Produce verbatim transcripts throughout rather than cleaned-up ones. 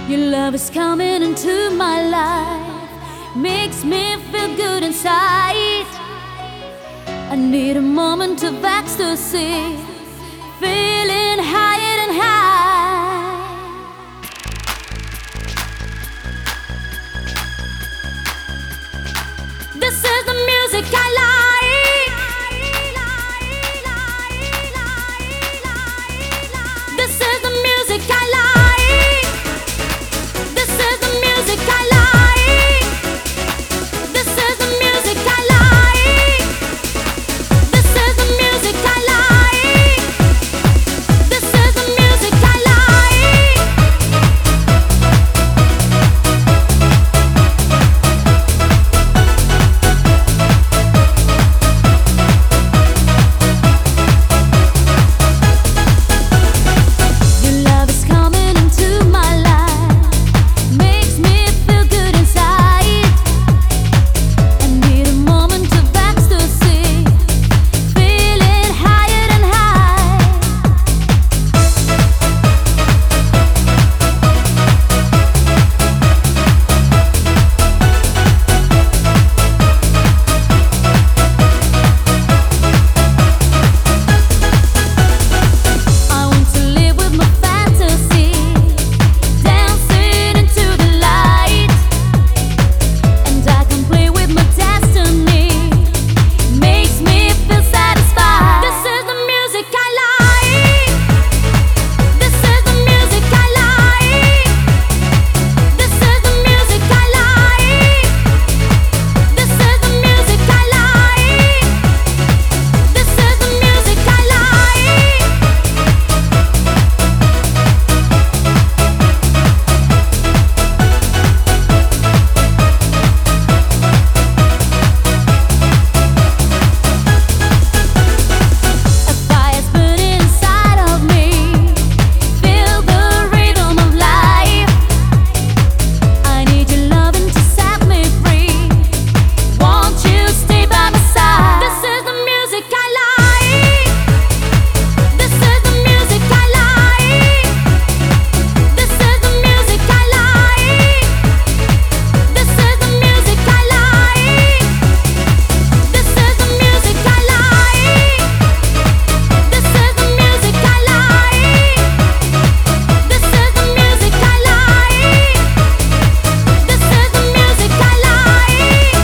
Your love is coming into my life, makes me feel good inside. I need a moment of ecstasy, feeling higher and high. This is the music I like. This is the music I like. This is the music I like. This is the music I like. This is the music I like. This is the music I like. Your love is coming into my life, makes me feel good inside. I need a moment of ecstasy, feeling higher and high. I want to live with my fantasy, dancing into the light, and I can play with my destiny, makes me feel satisfied. This is the music I like. This is the music I like. This is the music I like. This is the music I like. This is the music I like. A fire's burning inside of me, feel the rhythm of life. I need your loving to set me free, won't you stay by my side? This is the music I like. This is the music I like. This is the music I like. This is the music I like. This is the music I like. This is the music I like. This is the music I like. This is the music I like.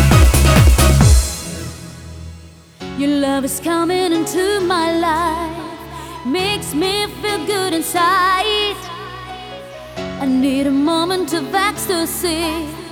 Your love is coming into my life, makes me feel good inside. I need a moment of ecstasy,